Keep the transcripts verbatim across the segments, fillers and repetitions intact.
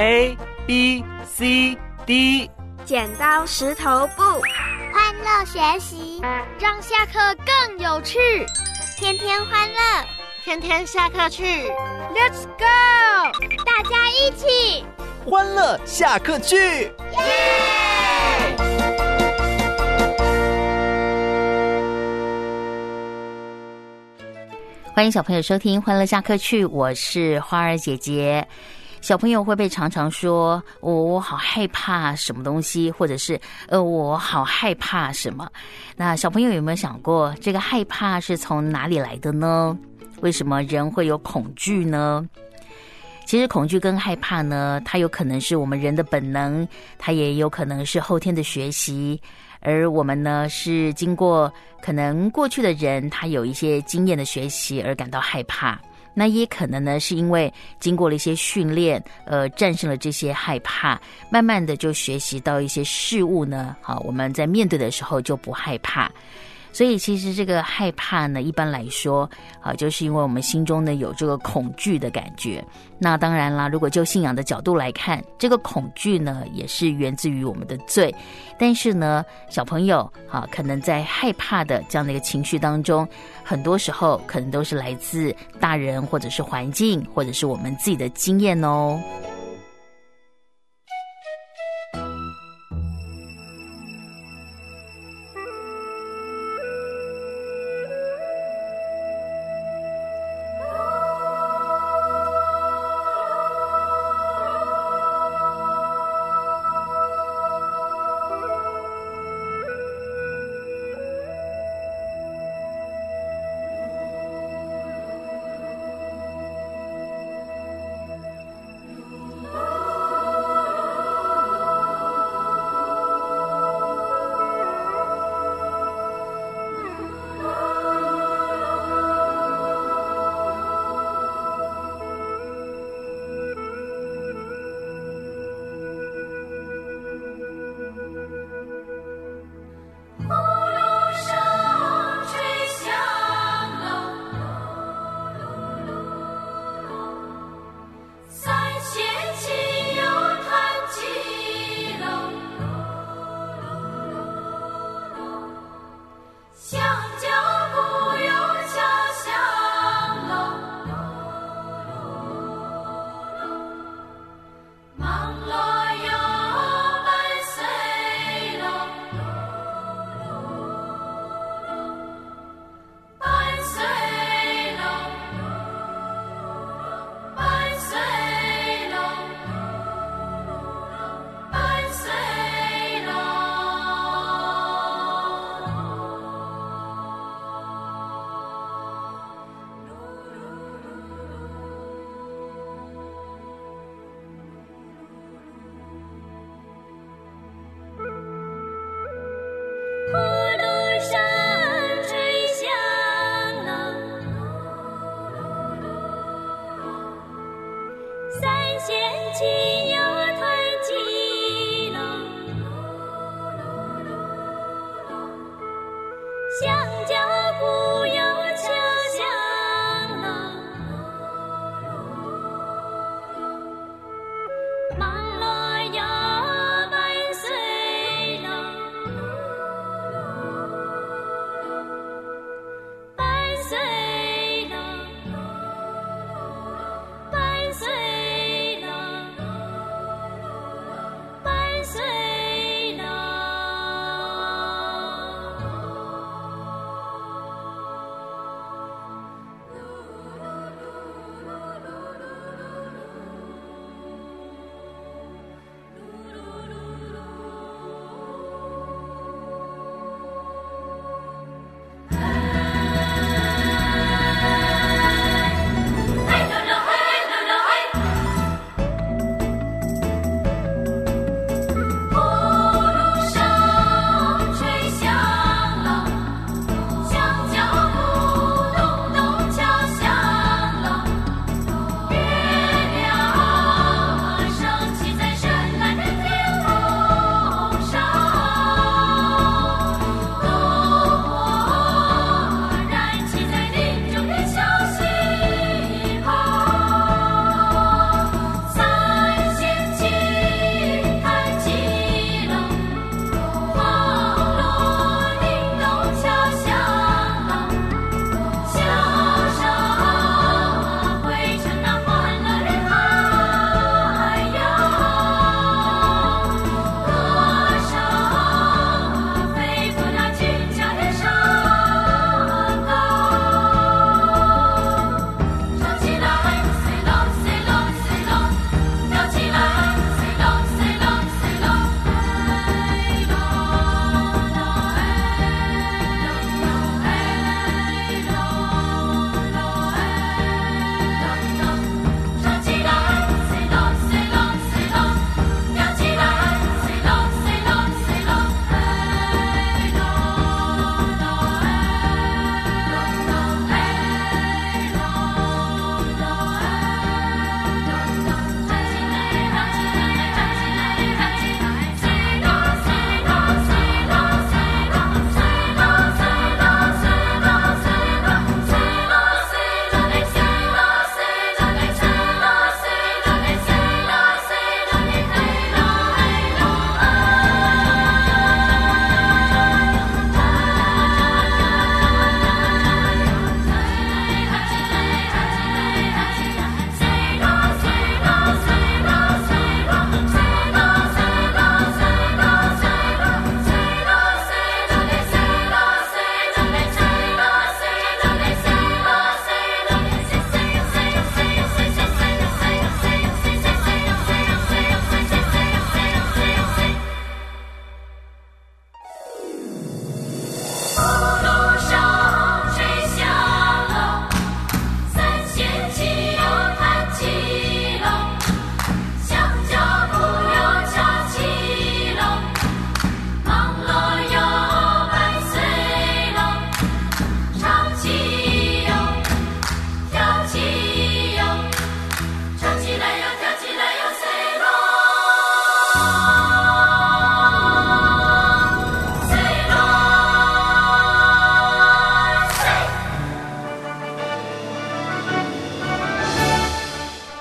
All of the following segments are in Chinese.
A B C D。 剪刀石头布， 欢乐学习， 让下课更有趣。 天天欢乐， 天天下课去。 Let's go！ 大家一起欢乐下课去， 耶！ 欢迎小朋友收听欢乐下课去，我是花儿姐姐。小朋友会不会常常说、哦、我好害怕什么东西，或者是呃我好害怕什么？那小朋友有没有想过，这个害怕是从哪里来的呢？为什么人会有恐惧呢？其实恐惧跟害怕呢，它有可能是我们人的本能，它也有可能是后天的学习，而我们呢是经过可能过去的人他有一些经验的学习而感到害怕，那也可能呢是因为经过了一些训练，呃，战胜了这些害怕，慢慢的就学习到一些事物呢，好，我们在面对的时候就不害怕。所以其实这个害怕呢，一般来说啊，就是因为我们心中呢有这个恐惧的感觉。那当然啦，如果就信仰的角度来看，这个恐惧呢也是源自于我们的罪。但是呢，小朋友啊，可能在害怕的这样的一个情绪当中，很多时候可能都是来自大人或者是环境，或者是我们自己的经验哦。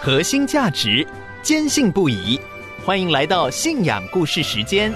核心价值，坚信不疑。欢迎来到信仰故事时间。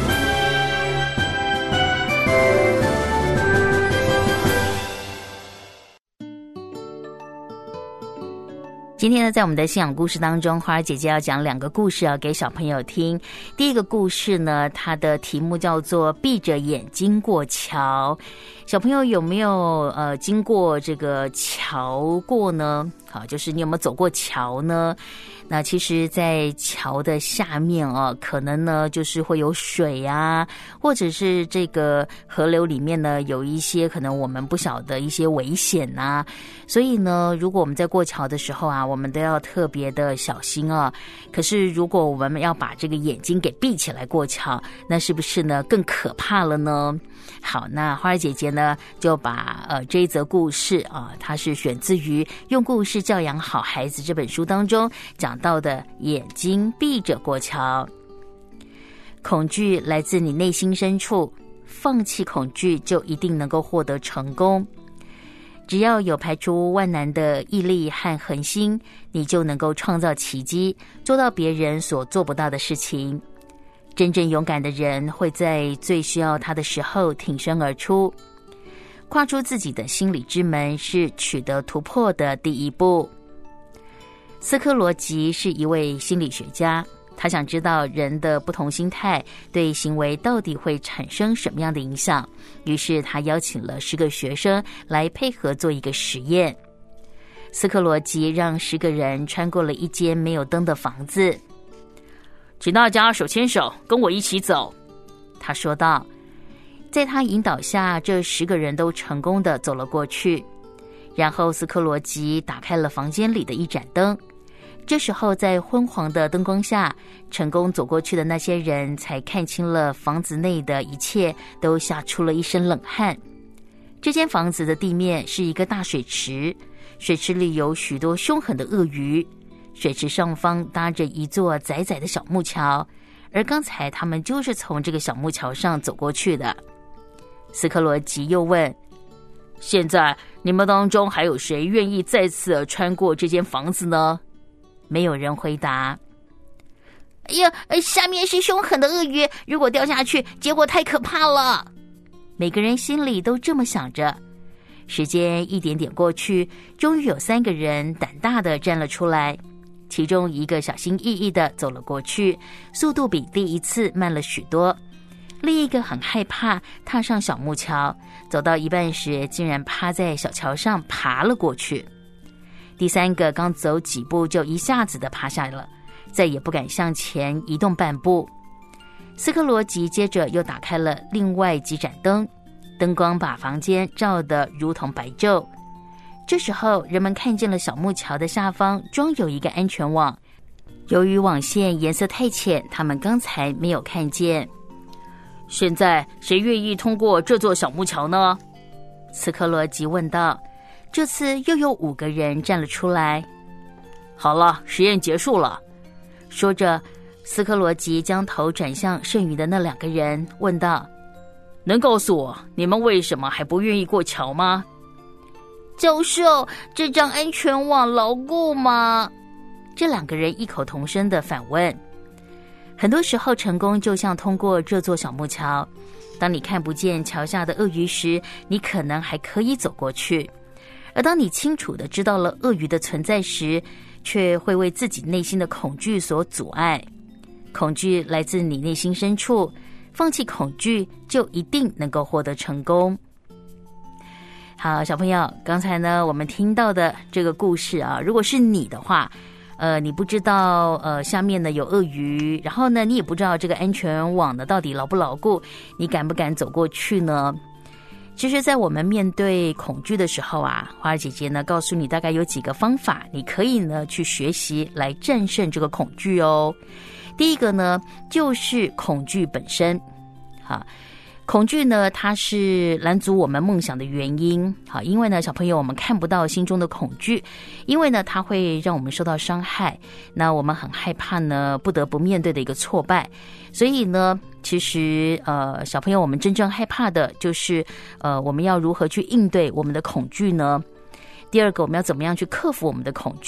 今天呢，在我们的信仰故事当中，花儿姐姐要讲两个故事啊，给小朋友听。第一个故事呢，它的题目叫做“闭着眼睛过桥”。小朋友有没有呃经过这个桥过呢？好，就是你有没有走过桥呢？那其实在桥的下面哦，可能呢就是会有水啊，或者是这个河流里面呢有一些可能我们不晓得一些危险啊，所以呢如果我们在过桥的时候啊，我们都要特别的小心啊。可是如果我们要把这个眼睛给闭起来过桥，那是不是呢更可怕了呢？好，那花儿姐姐呢就把呃这一则故事啊，它是选自于《用故事教养好孩子》这本书当中讲到的眼睛闭着过桥。恐惧来自你内心深处，放弃恐惧就一定能够获得成功。只要有排除万难的毅力和恒心，你就能够创造奇迹，做到别人所做不到的事情。真正勇敢的人会在最需要他的时候挺身而出。跨出自己的心理之门是取得突破的第一步。斯科罗吉是一位心理学家，他想知道人的不同心态对行为到底会产生什么样的影响，于是他邀请了十个学生来配合做一个实验。斯科罗吉让十个人穿过了一间没有灯的房子。请大家手牵手，跟我一起走，他说道。在他引导下，这十个人都成功地走了过去。然后斯科罗吉打开了房间里的一盏灯，这时候在昏黄的灯光下，成功走过去的那些人才看清了房子内的一切，都吓出了一身冷汗。这间房子的地面是一个大水池，水池里有许多凶狠的鳄鱼，水池上方搭着一座窄窄的小木桥，而刚才他们就是从这个小木桥上走过去的。斯科罗吉又问，现在你们当中还有谁愿意再次穿过这间房子呢？没有人回答。哎呀，下面是凶狠的鳄鱼，如果掉下去，结果太可怕了。每个人心里都这么想着。时间一点点过去，终于有三个人胆大地站了出来。其中一个小心翼翼地走了过去，速度比第一次慢了许多。另一个很害怕，踏上小木桥，走到一半时竟然趴在小桥上爬了过去。第三个刚走几步就一下子地趴下了，再也不敢向前移动半步。斯科罗吉接着又打开了另外几盏灯，灯光把房间照得如同白昼。这时候人们看见了小木桥的下方装有一个安全网，由于网线颜色太浅，他们刚才没有看见。现在谁愿意通过这座小木桥呢？斯科罗吉问道。这次又有五个人站了出来。好了，实验结束了。说着，斯科罗吉将头转向剩余的那两个人，问道，能告诉我你们为什么还不愿意过桥吗？教授，这张安全网牢固吗？这两个人异口同声地反问。很多时候，成功就像通过这座小木桥。当你看不见桥下的鳄鱼时，你可能还可以走过去。而当你清楚地知道了鳄鱼的存在时，却会为自己内心的恐惧所阻碍。恐惧来自你内心深处，放弃恐惧就一定能够获得成功。好，小朋友，刚才呢我们听到的这个故事啊，如果是你的话，呃，你不知道呃下面呢有鳄鱼，然后呢你也不知道这个安全网呢到底牢不牢固，你敢不敢走过去呢？其实在我们面对恐惧的时候啊，花儿姐姐呢告诉你大概有几个方法，你可以呢去学习来战胜这个恐惧哦。第一个呢就是恐惧本身。好，恐惧呢它是拦阻我们梦想的原因。好，因为呢小朋友我们看不到心中的恐惧，因为呢它会让我们受到伤害，那我们很害怕呢不得不面对的一个挫败。所以呢其实呃小朋友我们真正害怕的就是呃我们要如何去应对我们的恐惧呢？第二个，我们要怎么样去克服我们的恐惧？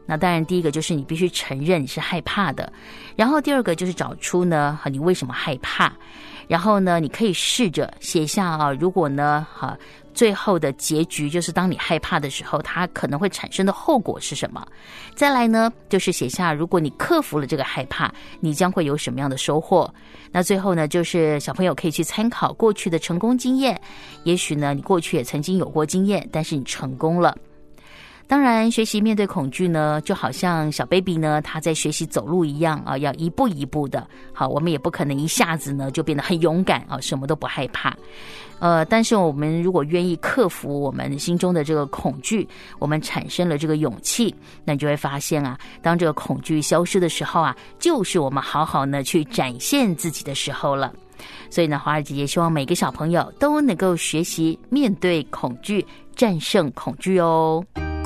那当然第一个就是你必须承认你是害怕的，然后第二个就是找出呢你为什么害怕，然后呢你可以试着写下啊，如果呢哈最后的结局就是当你害怕的时候，它可能会产生的后果是什么。再来呢就是写下如果你克服了这个害怕，你将会有什么样的收获。那最后呢就是小朋友可以去参考过去的成功经验，也许呢你过去也曾经有过经验，但是你成功了。当然学习面对恐惧呢就好像小 baby 呢他在学习走路一样啊，要一步一步的。好，我们也不可能一下子呢就变得很勇敢啊，什么都不害怕。呃，但是我们如果愿意克服我们心中的这个恐惧，我们产生了这个勇气，那你就会发现啊，当这个恐惧消失的时候啊，就是我们好好呢去展现自己的时候了。所以呢，华儿姐姐希望每个小朋友都能够学习面对恐惧，战胜恐惧哦。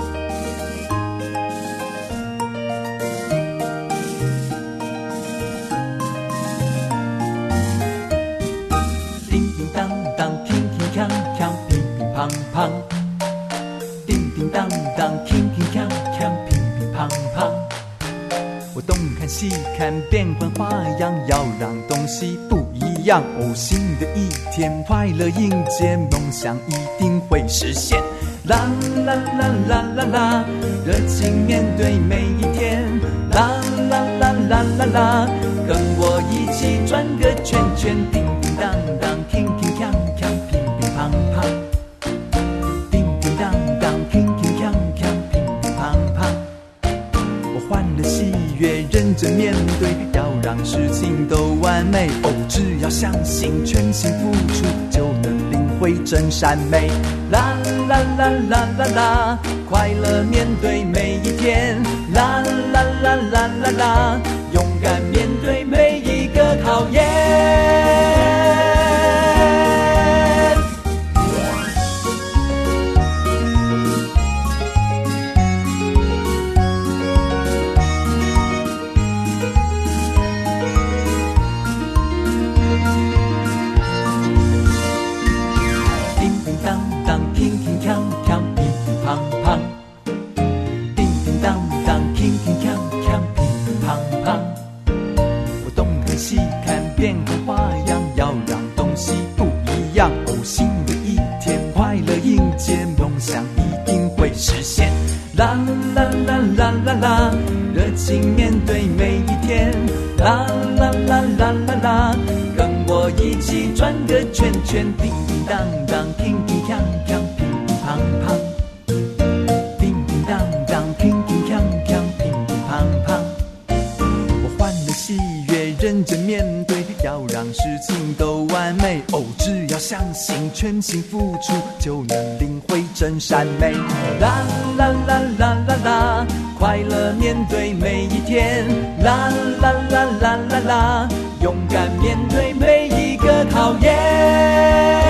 胖胖，叮叮当当，铿铿锵锵，乒乒乓乓。我东看西看，变换花样，要让东西不一样。哦，新的一天，快乐迎接，梦想一定会实现。啦啦啦啦啦啦，热情面对每一天。啦啦啦啦啦啦，跟我一起转个圈圈，叮叮当当，铿铿锵锵，乒乒乓乓。认真面对，要让事情都完美。哦，只要相信，全心付出，就能领会真善美。啦啦啦啦啦啦，快乐面对每一天。啦啦啦啦啦啦，勇敢面对每一个考验。变换花样，要让东西不一样。哦，新的一天，快乐迎接，梦想一定会实现。啦啦啦啦啦啦，热情面对每一天。啦啦啦啦啦啦，跟我一起转个圈圈，叮叮当当，铿铿锵锵，乒乒乓乓。叮叮当当，铿铿锵锵，乒乒乓乓。我欢乐喜悦，认真面对，要让事情都完美。哦，只要相信，全心付出，就能领会真善美。啦啦啦啦啦啦，快乐面对每一天。啦啦啦啦啦啦，勇敢面对每一个考验。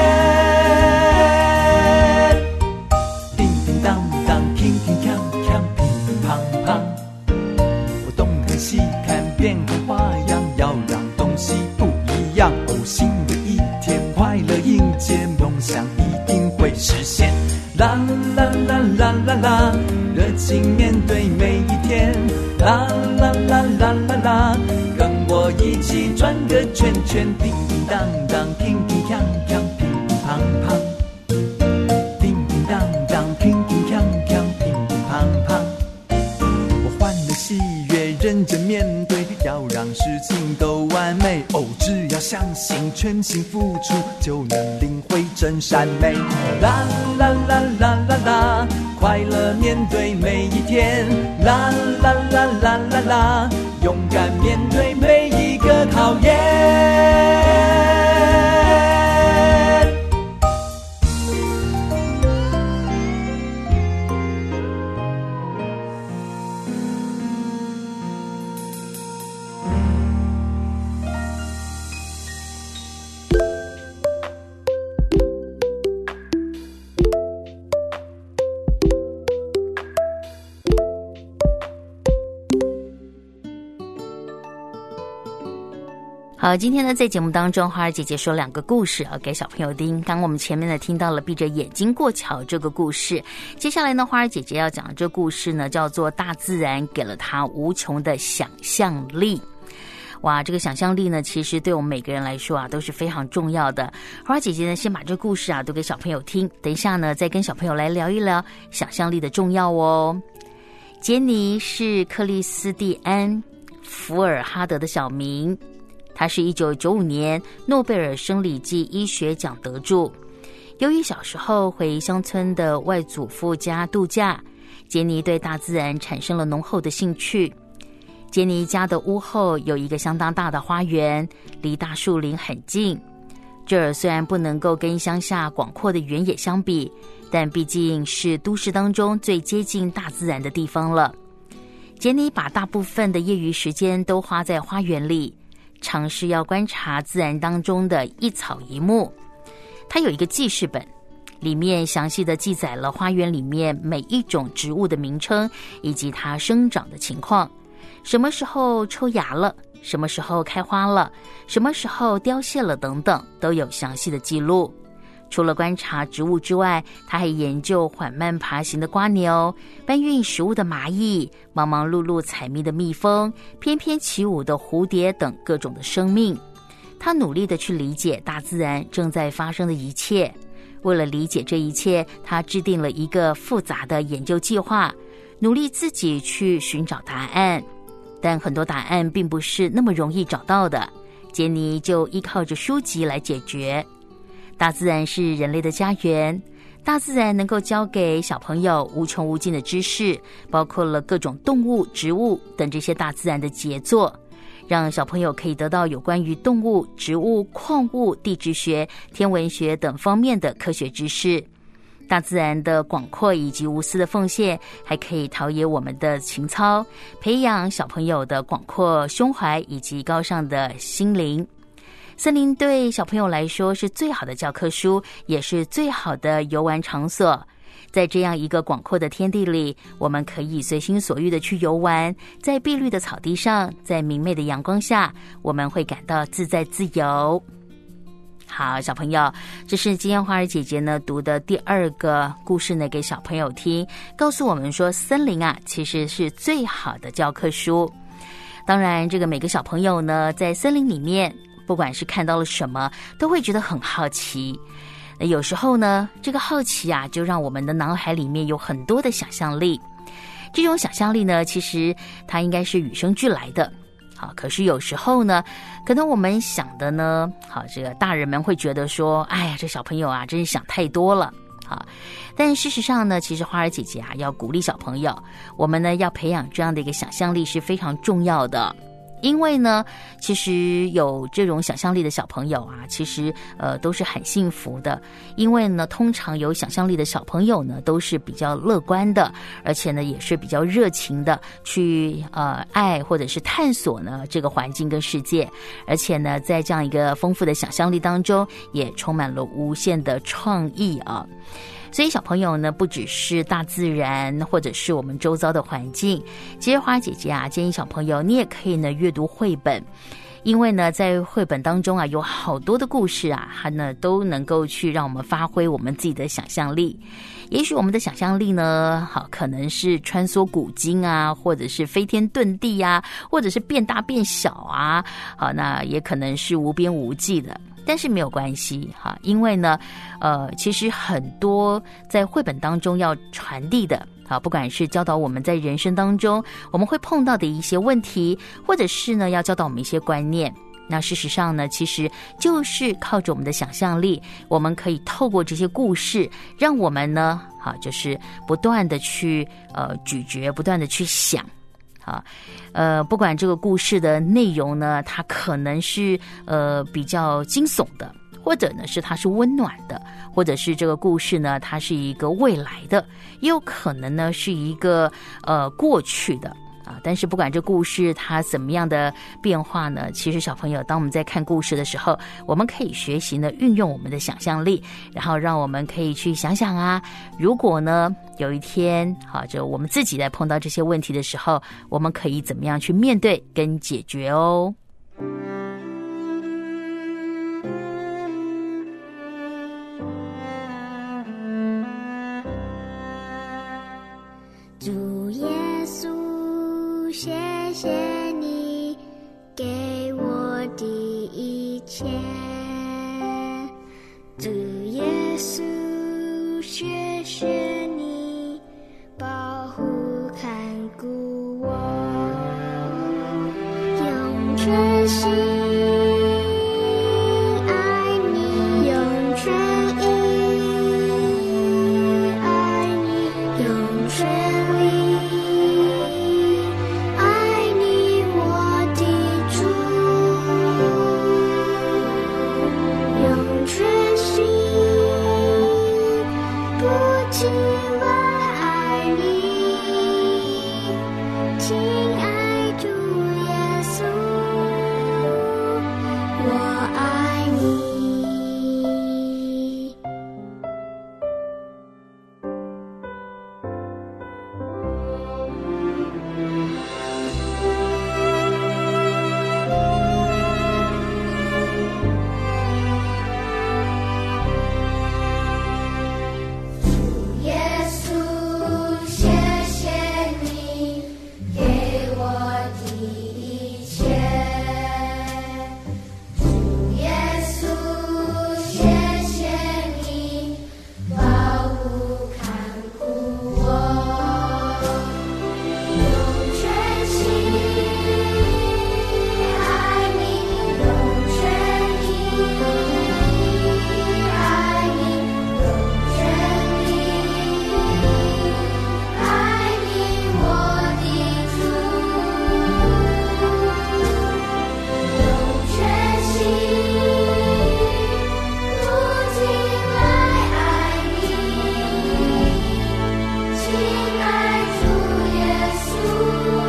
叮叮当当，铿铿锵锵，乒乒乓乓。我东看西看，变换花样，要让东西不一样。哦，新的一天，快乐迎接，梦想一定会实现。啦啦啦啦啦啦，热情面对每一天。啦啦啦啦啦啦，跟我一起转个圈圈，叮叮当当，铿铿锵锵，乒乒乓乓。叮叮当当，铿铿锵锵，乒乒乓乓。我欢乐喜悦，认真面对，要让事情都完美。哦，只要相信，全心付出，就能领会真善美。啦啦啦啦啦啦，快乐面对每一天。啦啦啦啦啦啦，勇敢面对每一个考验。 好，今天呢，在节目当中，花儿姐姐说两个故事啊，给小朋友听。刚刚我们前面呢听到了闭着眼睛过桥这个故事，接下来呢，花儿姐姐要讲的这个故事呢，叫做大自然给了她无穷的想象力。哇，这个想象力呢，其实对我们每个人来说啊，都是非常重要的。花儿姐姐呢，先把这个故事啊，读给小朋友听。等一下呢，再跟小朋友来聊一聊想象力的重要哦。杰尼是克里斯蒂安·福尔哈德的小名。他是一九九五年诺贝尔生理暨医学奖得主。由于小时候回乡村的外祖父家度假，杰尼对大自然产生了浓厚的兴趣。杰尼家的屋后有一个相当大的花园，离大树林很近。这儿虽然不能够跟乡下广阔的原野相比，但毕竟是都市当中最接近大自然的地方了。杰尼把大部分的业余时间都花在花园里，尝试要观察自然当中的一草一木。他有一个记事本，里面详细的记载了花园里面每一种植物的名称以及它生长的情况，什么时候抽芽了，什么时候开花了，什么时候凋谢了等等，都有详细的记录。除了观察植物之外，他还研究缓慢爬行的蝸牛，搬运食物的蚂蚁，忙忙碌碌采蜜的蜜蜂，翩翩起舞的蝴蝶等各种的生命。他努力地去理解大自然正在发生的一切。为了理解这一切，他制定了一个复杂的研究计划，努力自己去寻找答案。但很多答案并不是那么容易找到的，杰尼就依靠着书籍来解决。大自然是人类的家园，大自然能够教给小朋友无穷无尽的知识，包括了各种动物、植物等这些大自然的杰作，让小朋友可以得到有关于动物、植物、矿物、地质学、天文学等方面的科学知识。大自然的广阔以及无私的奉献，还可以陶冶我们的情操，培养小朋友的广阔胸怀以及高尚的心灵。森林对小朋友来说是最好的教科书，也是最好的游玩场所。在这样一个广阔的天地里，我们可以随心所欲的去游玩，在碧绿的草地上，在明媚的阳光下，我们会感到自在自由。好，小朋友，这是今天花儿姐姐呢读的第二个故事呢，给小朋友听，告诉我们说，森林啊，其实是最好的教科书。当然，这个每个小朋友呢，在森林里面，不管是看到了什么，都会觉得很好奇。有时候呢，这个好奇啊，就让我们的脑海里面有很多的想象力。这种想象力呢，其实它应该是与生俱来的。好，可是有时候呢，可能我们想的呢，好，这个大人们会觉得说，哎呀，这小朋友啊，真是想太多了。好，但事实上呢，其实花儿姐姐啊，要鼓励小朋友，我们呢要培养这样的一个想象力是非常重要的。因为呢，其实有这种想象力的小朋友啊，其实呃都是很幸福的。因为呢，通常有想象力的小朋友呢，都是比较乐观的，而且呢，也是比较热情的去呃爱或者是探索呢这个环境跟世界。而且呢，在这样一个丰富的想象力当中，也充满了无限的创意啊。所以小朋友呢，不只是大自然或者是我们周遭的环境，其实花姐姐啊建议小朋友，你也可以呢阅读绘本。因为呢，在绘本当中啊，有好多的故事啊，它呢都能够去让我们发挥我们自己的想象力。也许我们的想象力呢，好，可能是穿梭古今啊，或者是飞天遁地啊，或者是变大变小啊，好，那也可能是无边无际的。但是没有关系哈，因为呢，呃，其实很多在绘本当中要传递的，啊，不管是教导我们在人生当中我们会碰到的一些问题，或者是呢要教导我们一些观念，那事实上呢，其实就是靠着我们的想象力，我们可以透过这些故事，让我们呢，好，就是不断的去呃咀嚼，不断的去想。啊，呃，不管这个故事的内容呢，它可能是呃比较惊悚的，或者呢是它是温暖的，或者是这个故事呢它是一个未来的，也有可能呢是一个呃过去的啊。但是不管这故事它怎么样的变化呢，其实小朋友当我们在看故事的时候，我们可以学习呢运用我们的想象力，然后让我们可以去想想啊，如果呢有一天好，就我们自己在碰到这些问题的时候，我们可以怎么样去面对跟解决哦。 谢你给我的一切，主耶稣，谢谢你保护看顾我，用全心爱你，用全意爱你，用全力爱你，我的主，用全心不停来爱你，亲爱主耶稣，我爱你。耶稣，谢谢你给我的一切。主耶稣，谢谢你保护看顾我，用全心爱你，用全意爱你，用全力爱你，我的主，用全心不停来爱你，亲爱主耶稣，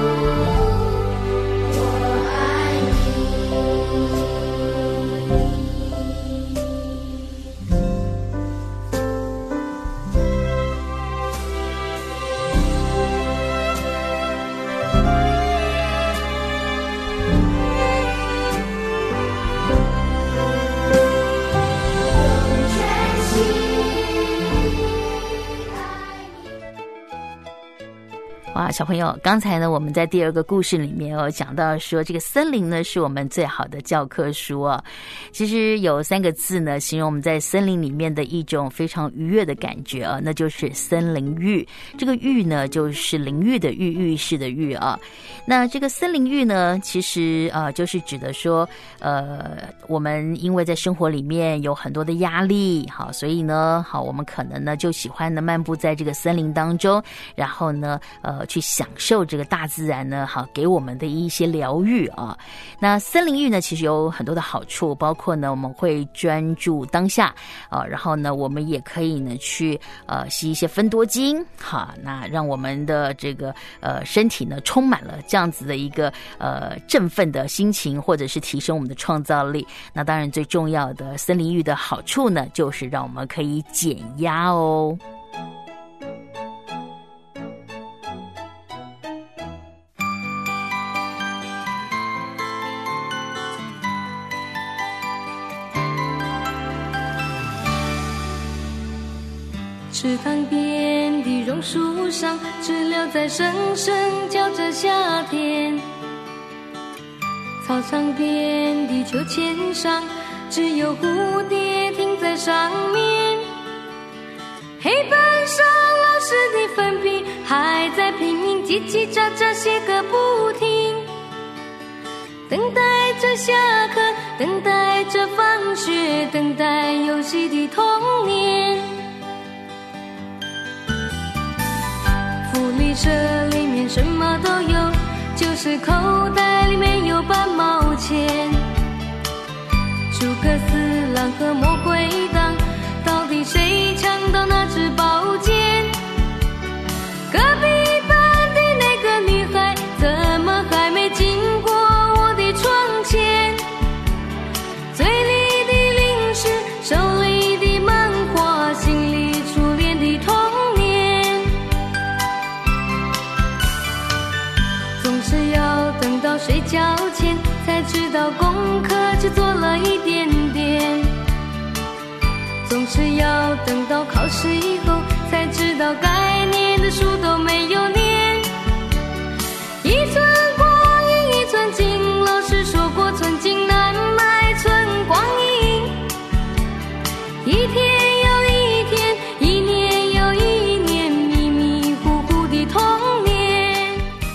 我爱你。用全心爱你。 哇，小朋友，刚才呢，我们在第二个故事里面有讲到说，这个森林呢是我们最好的教科书哦。其实有三个字呢，形容我们在森林里面的一种非常愉悦的感觉啊，那就是森林浴。这个浴呢，就是淋浴的浴，浴室的浴啊。那这个森林浴呢，其实呃，就是指的说，呃，我们因为在生活里面有很多的压力，好，所以呢，好，我们可能呢就喜欢呢漫步在这个森林当中，然后呢，呃，去享受这个大自然呢，好给我们的一些疗愈啊。那森林浴呢，其实有很多的好处，包括呢，我们会专注当下啊，然后呢，我们也可以呢去呃吸一些芬多精，哈，那让我们的这个呃身体呢充满了这样子的一个呃振奋的心情，或者是提升我们的创造力。那当然最重要的森林浴的好处呢，就是让我们可以减压哦。 池塘边的榕树上，知了在声声叫着夏天。操场边的秋千上，只有蝴蝶停在上面。黑板上老师的粉笔还在拼命叽叽喳喳写个不停，等待着下课，等待着放学，等待游戏的童年。福利社里面什么都有，就是口袋里面有半毛钱。诸葛四郎和魔鬼党，到底谁抢到那支宝剑？隔壁班的那个女孩，怎么还没经过我的窗前？嘴里的零食，手里的漫画，心里初恋的童年。总是要等到睡觉前，才知道功课只做了一点点。总是要等到考试以后，才知道该念的书都没有念。一寸光阴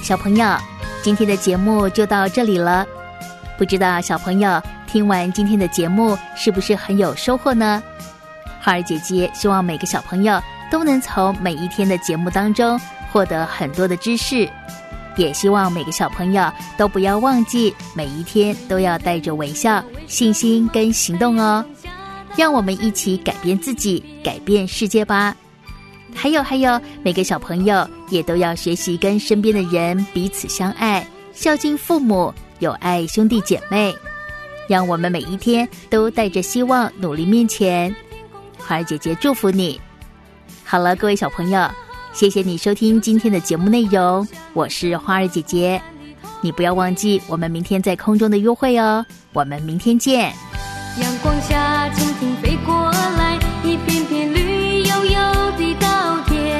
小朋友，今天的节目就到这里了。不知道小朋友听完今天的节目是不是很有收获呢？花儿姐姐希望每个小朋友都能从每一天的节目当中获得很多的知识，也希望每个小朋友都不要忘记每一天都要带着微笑、信心跟行动哦。让我们一起改变自己，改变世界吧。还有还有，每个小朋友也都要学习跟身边的人彼此相爱，孝敬父母，有爱兄弟姐妹。让我们每一天都带着希望努力面前。花儿姐姐祝福你。好了，各位小朋友，谢谢你收听今天的节目内容，我是花儿姐姐。你不要忘记我们明天在空中的约会哦，我们明天见。 阳光下蜻蜓飞过来，一片片绿油油的稻田，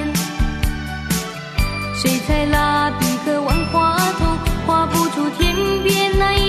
水彩蜡笔和万花筒画不出天边那一